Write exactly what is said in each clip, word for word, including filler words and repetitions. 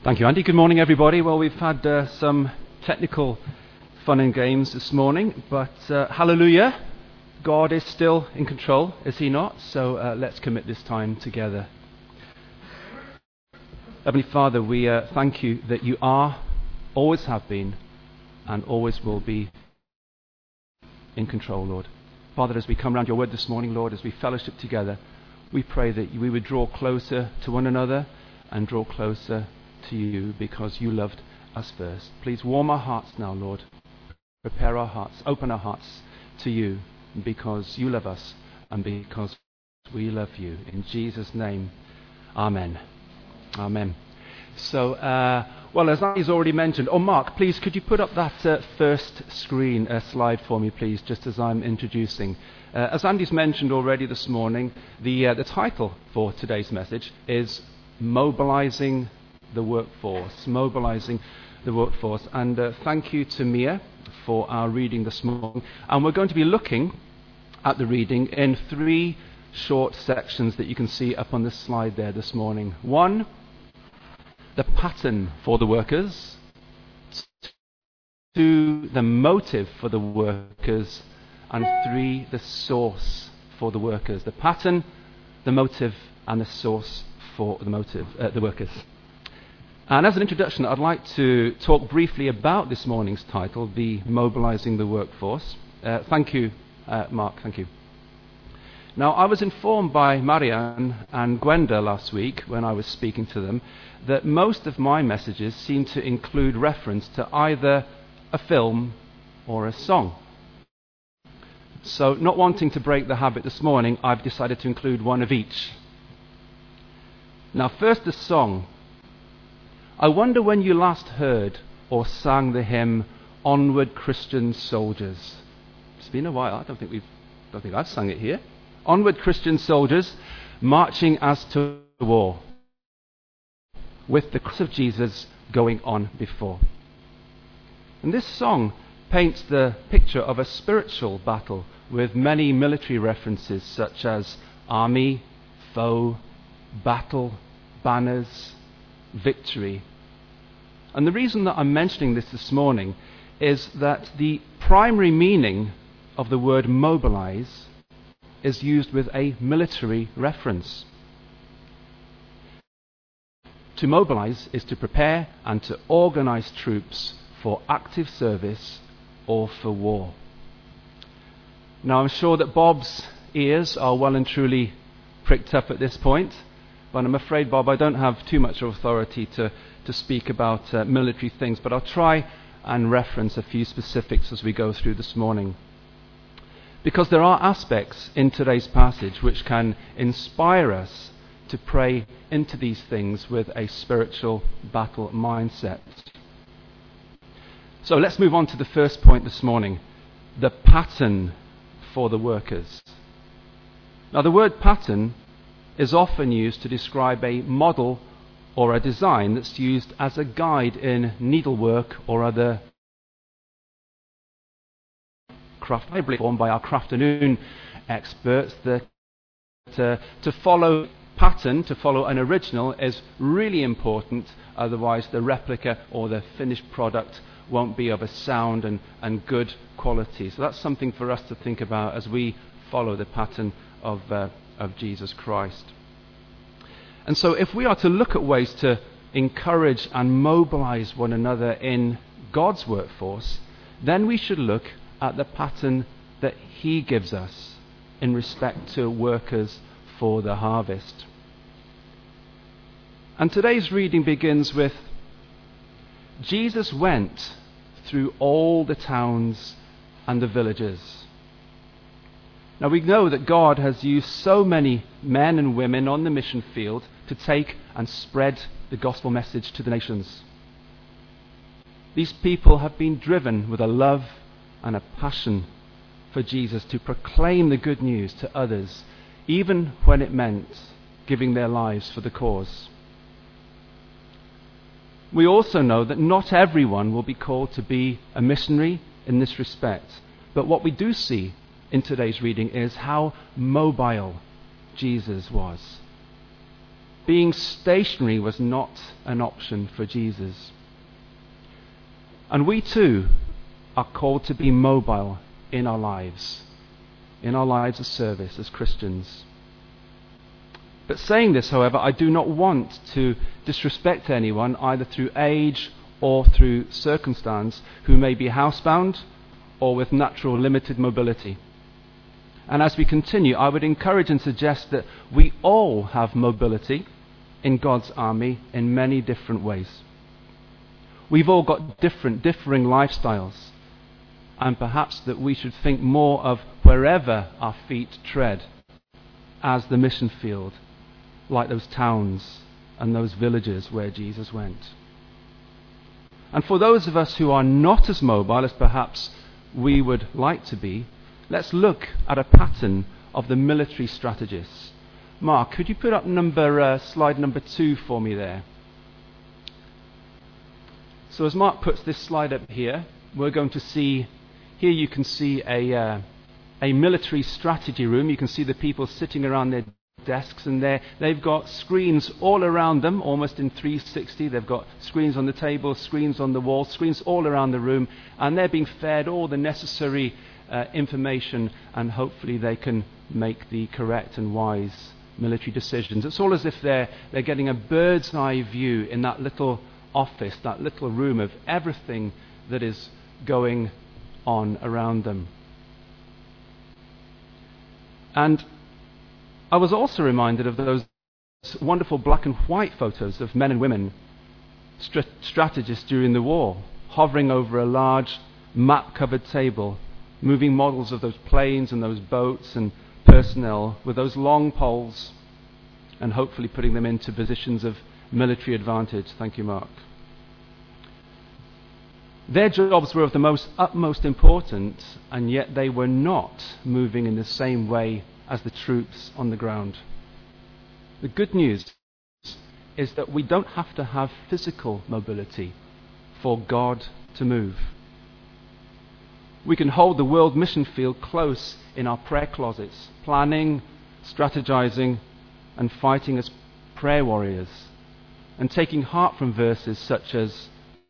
Thank you, Andy. Good morning, everybody. Well, we've had uh, some technical fun and games this morning, but uh, hallelujah, God is still in control, is he not? So uh, let's commit this time together. Heavenly Father, we uh, thank you that you are, always have been, and always will be in control, Lord. Father, as we come around your word this morning, Lord, as we fellowship together, we pray that we would draw closer to one another and draw closer to you because you loved us first. Please warm our hearts now, Lord. Prepare our hearts, open our hearts to you because you love us and because we love you. In Jesus' name, amen. Amen. So, uh, well, as Andy's already mentioned, oh, Mark, please, could you put up that uh, first screen uh, slide for me, please, just as I'm introducing. Uh, as Andy's mentioned already this morning, the, uh, the title for today's message is Mobilizing the Workforce. Mobilizing the Workforce. And uh, thank you to Mia for our reading this morning. And we're going to be looking at the reading in three short sections that you can see up on the slide there this morning. One, the pattern for the workers. Two, the motive for the workers. And three, the source for the workers. The pattern, the motive, and the source for the motive, uh, the workers. And as an introduction, I'd like to talk briefly about this morning's title, the Mobilizing the Workforce. Uh, thank you, uh, Mark, thank you. Now, I was informed by Marianne and Gwenda last week when I was speaking to them that most of my messages seem to include reference to either a film or a song. So, not wanting to break the habit this morning, I've decided to include one of each. Now, first the song. I wonder when you last heard or sang the hymn Onward Christian Soldiers. It's been a while. I don't think we've don't think I've sung it here. Onward Christian Soldiers, marching as to war, with the cross of Jesus going on before. And this song paints the picture of a spiritual battle with many military references such as army, foe, battle, banners, victory. And the reason that I'm mentioning this this morning is that the primary meaning of the word mobilize is used with a military reference. To mobilize is to prepare and to organize troops for active service or for war. Now, I'm sure that Bob's ears are well and truly pricked up at this point, but I'm afraid, Bob, I don't have too much authority to, to speak about uh, military things, but I'll try and reference a few specifics as we go through this morning. Because there are aspects in today's passage which can inspire us to pray into these things with a spiritual battle mindset. So let's move on to the first point this morning, the pattern for the workers. Now, the word pattern is often used to describe a model or a design that's used as a guide in needlework or other craft, formed by our Crafternoon experts. That uh, to follow pattern, to follow an original, is really important. Otherwise, the replica or the finished product won't be of a sound and, and good quality. So that's something for us to think about as we follow the pattern of uh, of Jesus Christ. And so if we are to look at ways to encourage and mobilize one another in God's workforce, then we should look at the pattern that he gives us in respect to workers for the harvest. And today's reading begins with, Jesus went through all the towns and the villages. Now, we know that God has used so many men and women on the mission field to take and spread the gospel message to the nations. These people have been driven with a love and a passion for Jesus to proclaim the good news to others, even when it meant giving their lives for the cause. We also know that not everyone will be called to be a missionary in this respect, but what we do see in today's reading is how mobile Jesus was. being stationary was not an option for Jesus. And we too are called to be mobile in our lives, in our lives of service as Christians. But saying this, however, I do not want to disrespect anyone, either through age or through circumstance, who may be housebound or with natural limited mobility. And as we continue, I would encourage and suggest that we all have mobility in God's army in many different ways. We've all got different, differing lifestyles, and perhaps that we should think more of wherever our feet tread as the mission field, like those towns and those villages where Jesus went. And for those of us who are not as mobile as perhaps we would like to be, let's look at a pattern of the military strategists. Mark, could you put up number uh, slide number two for me there? So as Mark puts this slide up here, we're going to see, here you can see a, uh, a military strategy room. You can see the people sitting around their desks, and they've got screens all around them, almost in three sixty. They've got screens on the table, screens on the wall, screens all around the room, and they're being fed all the necessary uh, information, and hopefully they can make the correct and wise military decisions. It's all as if they're, they're getting a bird's eye view in that little office, that little room, of everything that is going on around them. And I was also reminded of those wonderful black and white photos of men and women, str- strategists during the war, hovering over a large map-covered table, moving models of those planes and those boats and personnel with those long poles, and hopefully putting them into positions of military advantage. Thank you, Mark. Their jobs were of the most utmost importance, and yet they were not moving in the same way as the troops on the ground. The good news is that we don't have to have physical mobility for God to move. We can hold the world mission field close in our prayer closets, planning, strategizing, and fighting as prayer warriors, and taking heart from verses such as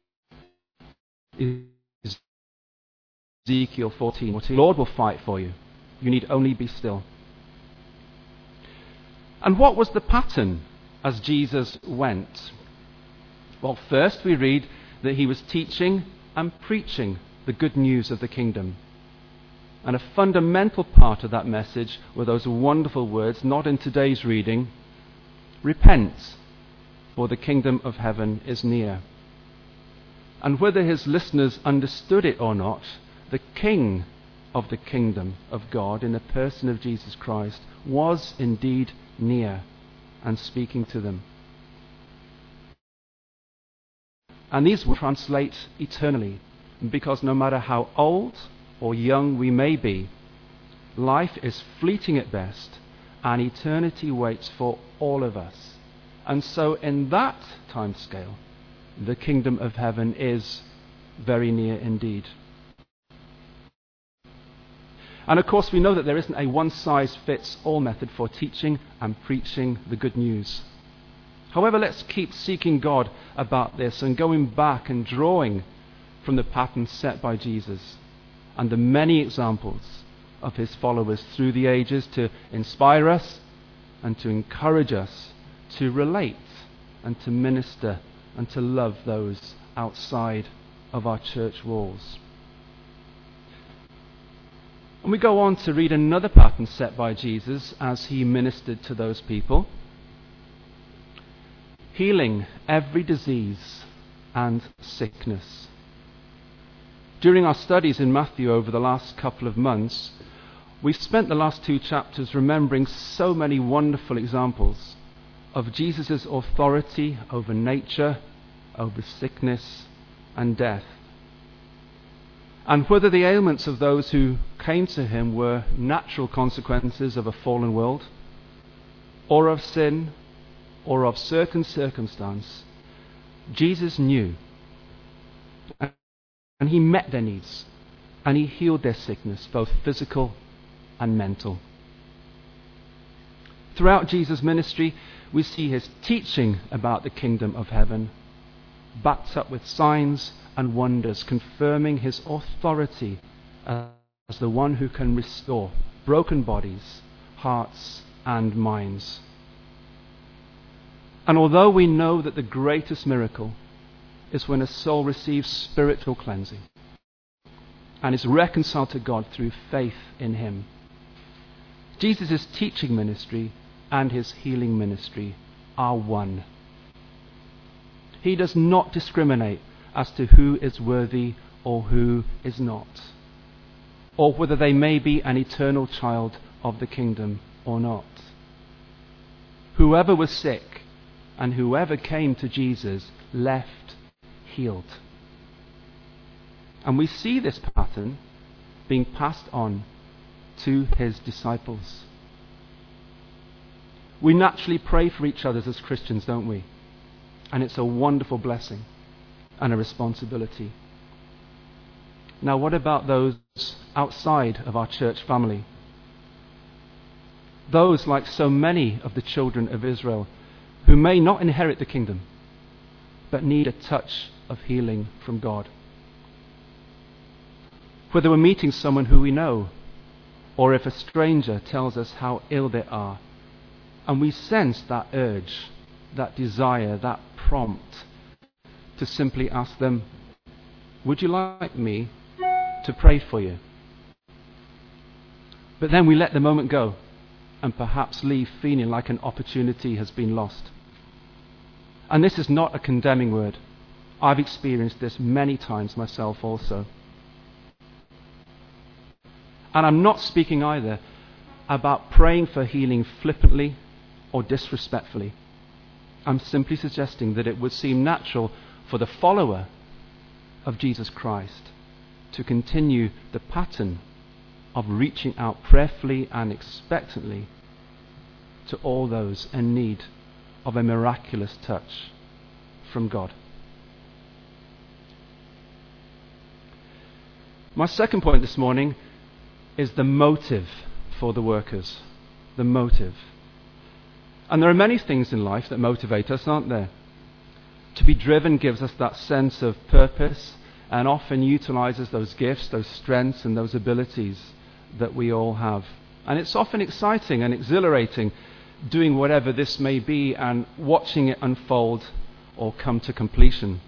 Ezekiel fourteen, the Lord will fight for you. You need only be still. And what was the pattern as Jesus went? Well, first we read that he was teaching and preaching the good news of the kingdom. And a fundamental part of that message were those wonderful words, not in today's reading: repent, for the kingdom of heaven is near. And whether his listeners understood it or not, the king of the kingdom of God, in the person of Jesus Christ, was indeed near and speaking to them. And these will translate eternally, because no matter how old or young we may be, life is fleeting at best, and eternity waits for all of us. And so in that time scale, the kingdom of heaven is very near indeed. And of course we know that there isn't a one-size-fits-all method for teaching and preaching the good news. However, let's keep seeking God about this and going back and drawing from the pattern set by Jesus and the many examples of his followers through the ages to inspire us and to encourage us to relate and to minister and to love those outside of our church walls. And we go on to read another pattern set by Jesus as he ministered to those people, healing every disease and sickness. During our studies in Matthew over the last couple of months, we've spent the last two chapters remembering so many wonderful examples of Jesus' authority over nature, over sickness and death. And whether the ailments of those who came to him were natural consequences of a fallen world, or of sin, or of certain circumstance, Jesus knew. And he met their needs, and he healed their sickness, both physical and mental. Throughout Jesus' ministry, we see his teaching about the kingdom of heaven, backed up with signs and wonders, confirming his authority as the one who can restore broken bodies, hearts, and minds. And although we know that the greatest miracle is when a soul receives spiritual cleansing and is reconciled to God through faith in him, Jesus' teaching ministry and his healing ministry are one. He does not discriminate as to who is worthy or who is not, or whether they may be an eternal child of the kingdom or not. Whoever was sick and whoever came to Jesus left healed. And we see this pattern being passed on to his disciples. We naturally pray for each other as Christians, don't we? And it's a wonderful blessing and a responsibility. Now, what about those outside of our church family? Those, like so many of the children of Israel, who may not inherit the kingdom, but need a touch of healing from God. Whether we're meeting someone who we know, or if a stranger tells us how ill they are, and we sense that urge, that desire, that prompt to simply ask them, would you like me to pray for you? But then we let the moment go and perhaps leave feeling like an opportunity has been lost. And this is not a condemning word. I've experienced this many times myself also. And I'm not speaking either about praying for healing flippantly or disrespectfully. I'm simply suggesting that it would seem natural for the follower of Jesus Christ to continue the pattern of reaching out prayerfully and expectantly to all those in need of a miraculous touch from God. My second point this morning is the motive for the workers. The motive. And there are many things in life that motivate us, aren't there? To be driven gives us that sense of purpose and often utilizes those gifts, those strengths and those abilities that we all have. And it's often exciting and exhilarating doing whatever this may be and watching it unfold or come to completion.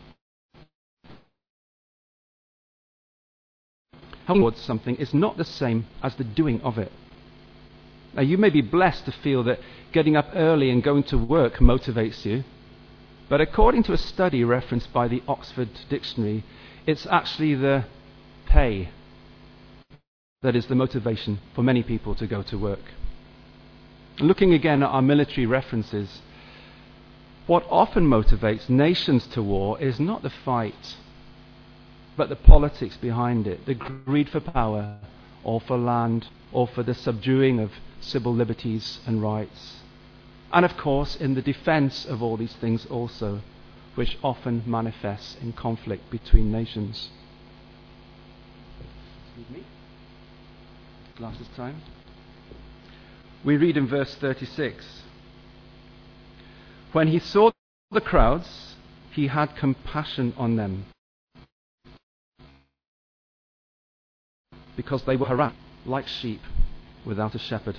Towards something is not the same as the doing of it. Now, you may be blessed to feel that getting up early and going to work motivates you, but according to a study referenced by the Oxford Dictionary, it's actually the pay that is the motivation for many people to go to work. Looking again at our military references, what often motivates nations to war is not the fight, but the politics behind it, the greed for power, or for land, or for the subduing of civil liberties and rights. And of course, in the defense of all these things also, which often manifests in conflict between nations. Excuse me. Glasses time. We read in verse thirty-six, when he saw the crowds, he had compassion on them, because they were harassed like sheep without a shepherd.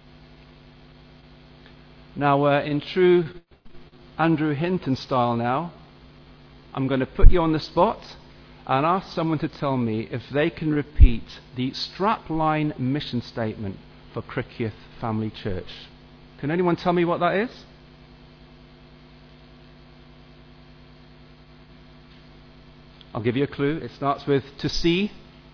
Now, uh, in true Andrew Hinton style now, I'm going to put you on the spot and ask someone to tell me if they can repeat the strapline mission statement for Criccieth Family Church. Can anyone tell me what that is? I'll give you a clue. It starts with to see.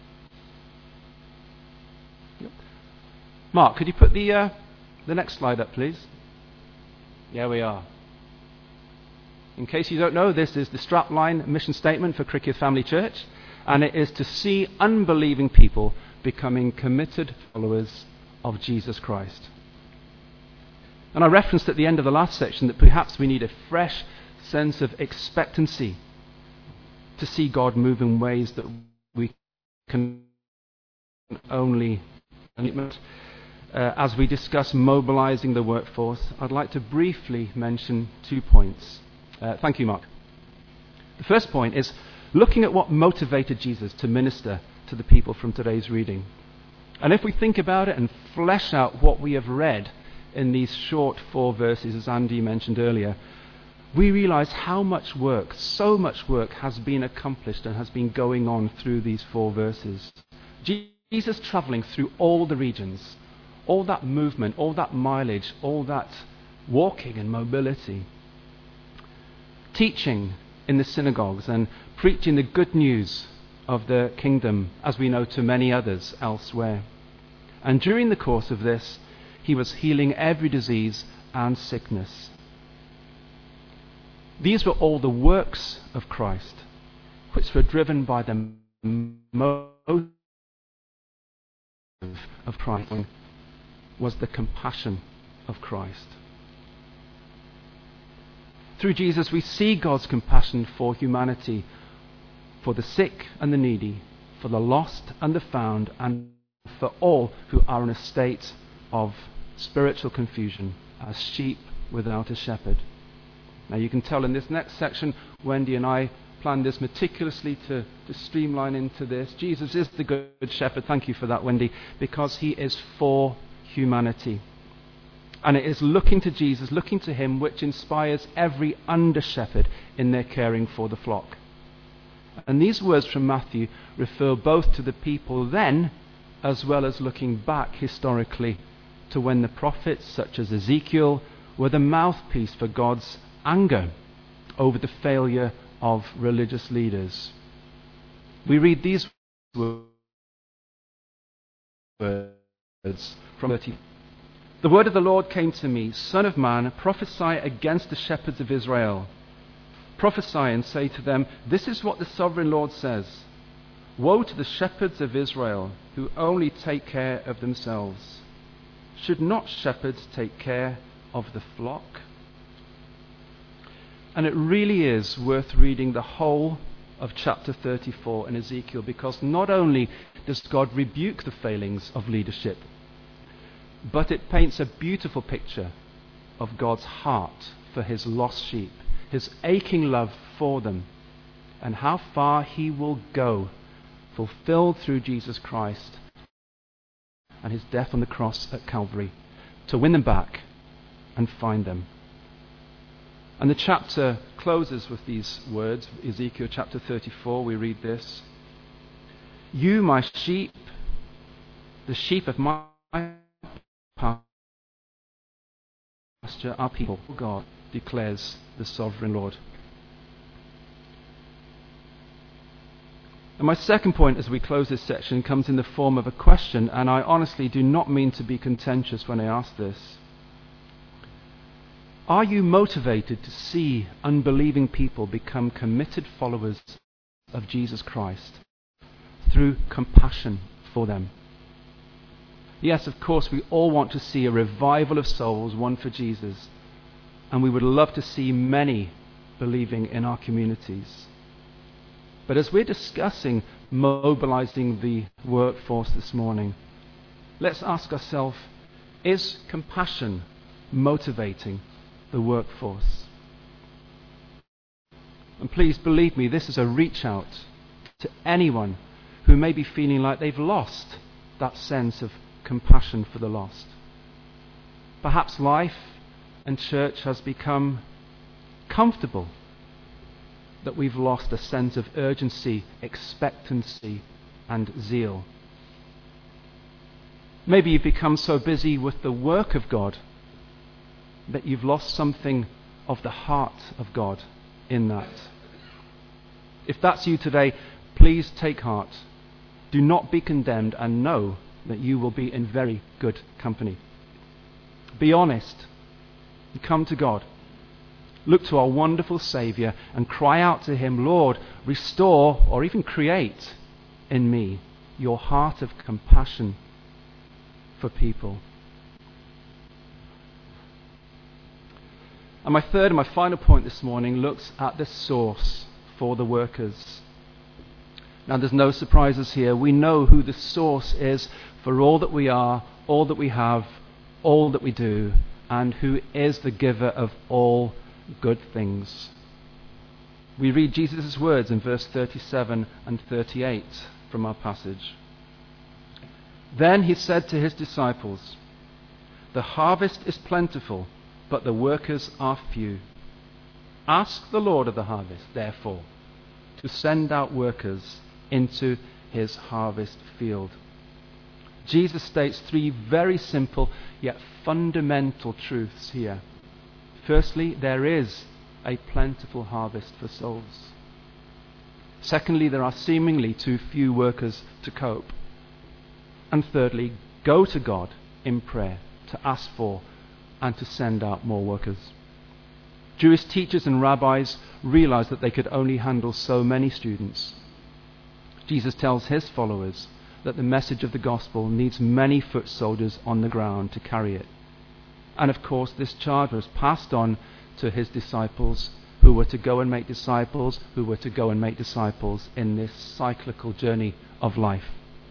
Yep. Mark, could you put the uh, the next slide up, please? Yeah, we are. In case you don't know, this is the strapline mission statement for Criccieth Family Church, and it is to see unbelieving people becoming committed followers of Jesus Christ. And I referenced at the end of the last section that perhaps we need a fresh sense of expectancy to see God move in ways that we can only. uh, as we discuss mobilizing the workforce, I'd like to briefly mention two points. Uh, thank you, Mark. The first point is looking at what motivated Jesus to minister to the people from today's reading. And if we think about it and flesh out what we have read in these short four verses, as Andy mentioned earlier, we realize how much work, so much work has been accomplished and has been going on through these four verses. Jesus traveling through all the regions, all that movement, all that mileage, all that walking and mobility, teaching in the synagogues and preaching the good news of the kingdom, as we know, to many others elsewhere. And during the course of this, he was healing every disease and sickness. These were all the works of Christ, which were driven by the motive of Christ, was the compassion of Christ. Through Jesus, we see God's compassion for humanity, for the sick and the needy, for the lost and the found, and for all who are in a state of spiritual confusion, as sheep without a shepherd. Now you can tell in this next section, Wendy and I planned this meticulously to, to streamline into this. Jesus is the good shepherd. Thank you for that, Wendy, because he is for humanity. And it is looking to Jesus, looking to him, which inspires every under-shepherd in their caring for the flock. And these words from Matthew refer both to the people then, as well as looking back historically to when the prophets, such as Ezekiel, were the mouthpiece for God's anger over the failure of religious leaders. We read these words from thirty. The word of the Lord came to me, Son of man, prophesy against the shepherds of Israel. Prophesy and say to them, this is what the sovereign Lord says. Woe to the shepherds of Israel who only take care of themselves. Should not shepherds take care of the flock? And it really is worth reading the whole of chapter thirty-four in Ezekiel, because not only does God rebuke the failings of leadership, but it paints a beautiful picture of God's heart for his lost sheep, his aching love for them, and how far he will go, fulfilled through Jesus Christ and his death on the cross at Calvary, to win them back and find them. And the chapter closes with these words, Ezekiel chapter thirty-four, we read this. You, my sheep, the sheep of my pasture, are people, God, declares the sovereign Lord. And my second point as we close this section comes in the form of a question, and I honestly do not mean to be contentious when I ask this. Are you motivated to see unbelieving people become committed followers of Jesus Christ through compassion for them? Yes, of course, we all want to see a revival of souls won for Jesus, and we would love to see many believing in our communities. But as we're discussing mobilizing the workforce this morning, let's ask ourselves, is compassion motivating the workforce? And please believe me, this is a reach out to anyone who may be feeling like they've lost that sense of compassion for the lost. Perhaps life and church has become comfortable, that we've lost a sense of urgency, expectancy, and zeal. Maybe you've become so busy with the work of God that you've lost something of the heart of God in that. If that's you today, please take heart. Do not be condemned, and know that you will be in very good company. Be honest. Come to God. Look to our wonderful Saviour and cry out to him, Lord, restore or even create in me your heart of compassion for people. And my third and my final point this morning looks at the source for the workers. Now there's no surprises here. We know who the source is for all that we are, all that we have, all that we do, and who is the giver of all good things. We read Jesus' words in verse thirty-seven and thirty-eight from our passage. Then he said to his disciples, "The harvest is plentiful, but the workers are few. Ask the Lord of the harvest, therefore, to send out workers into his harvest field." Jesus states three very simple yet fundamental truths here. Firstly, there is a plentiful harvest for souls. Secondly, there are seemingly too few workers to cope. And thirdly, go to God in prayer to ask for and to send out more workers. Jewish teachers and rabbis realized that they could only handle so many students. Jesus tells his followers that the message of the gospel needs many foot soldiers on the ground to carry it. And of course, this charge was passed on to his disciples, who were to go and make disciples, who were to go and make disciples in this cyclical journey of life.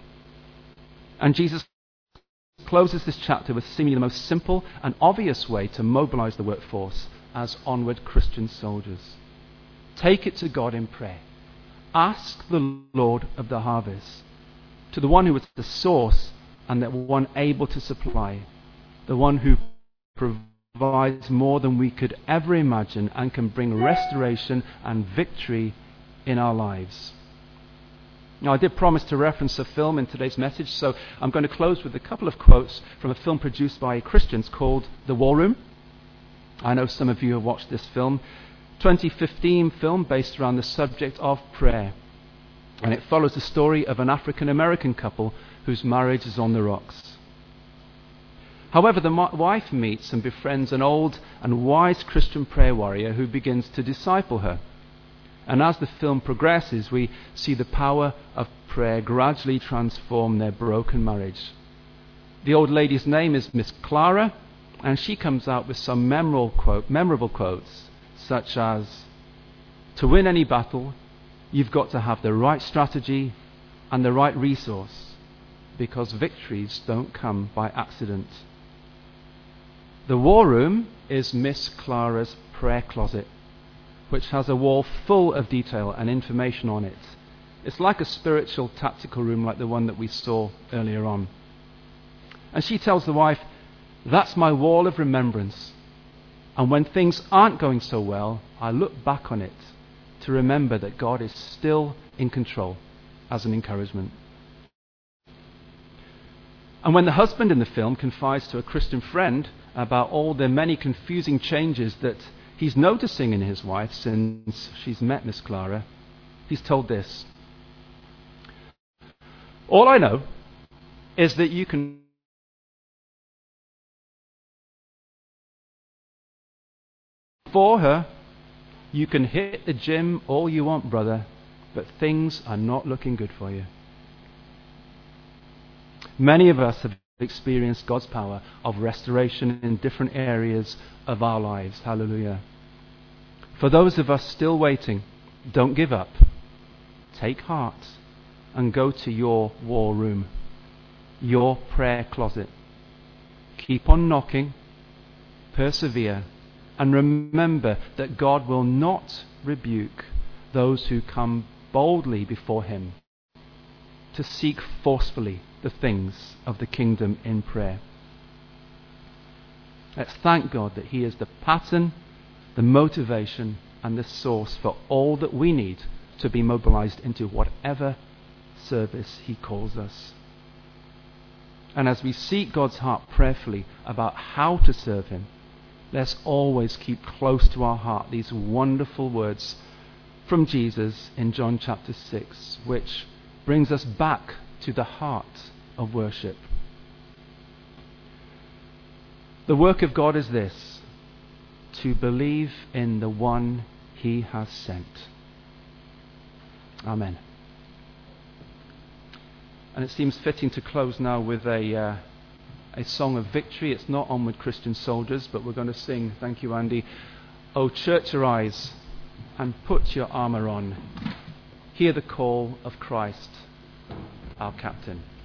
And Jesus closes this chapter with seemingly the most simple and obvious way to mobilize the workforce as onward Christian soldiers. Take it to God in prayer. Ask the Lord of the harvest, to the one who is the source and the one able to supply, the one who provides more than we could ever imagine and can bring restoration and victory in our lives. Now, I did promise to reference a film in today's message, so I'm going to close with a couple of quotes from a film produced by Christians called The War Room. I know some of you have watched this film. twenty fifteen film based around the subject of prayer. And it follows the story of an African American couple whose marriage is on the rocks. However, the ma- wife meets and befriends an old and wise Christian prayer warrior who begins to disciple her. And as the film progresses, we see the power of prayer gradually transform their broken marriage. The old lady's name is Miss Clara, and she comes out with some memorable, quote, memorable quotes, such as, "To win any battle, you've got to have the right strategy and the right resource, because victories don't come by accident." The War Room is Miss Clara's prayer closet, which has a wall full of detail and information on it. It's like a spiritual tactical room like the one that we saw earlier on. And she tells the wife, "That's my wall of remembrance. And when things aren't going so well, I look back on it to remember that God is still in control," as an encouragement. And when the husband in the film confides to a Christian friend about all the many confusing changes that he's noticing in his wife since she's met Miss Clara, he's told this: "All I know is that you can for her, you can hit the gym all you want, brother, but things are not looking good for you." Many of us have experienced God's power of restoration in different areas of our lives. Hallelujah. For those of us still waiting, don't give up. Take heart and go to your war room, your prayer closet. Keep on knocking, persevere, and remember that God will not rebuke those who come boldly before him to seek forcefully the things of the kingdom in prayer. Let's thank God that he is the pattern, the motivation, and the source for all that we need to be mobilized into whatever service he calls us. And as we seek God's heart prayerfully about how to serve him, let's always keep close to our heart these wonderful words from Jesus in John chapter six, which brings us back to the heart of worship. The work of God is this: to believe in the one he has sent. Amen. And it seems fitting to close now with a uh, a song of victory. It's not Onward Christian Soldiers, but we're going to sing, thank you Andy, "O church, arise and put your armour on. Hear the call of Christ, our captain."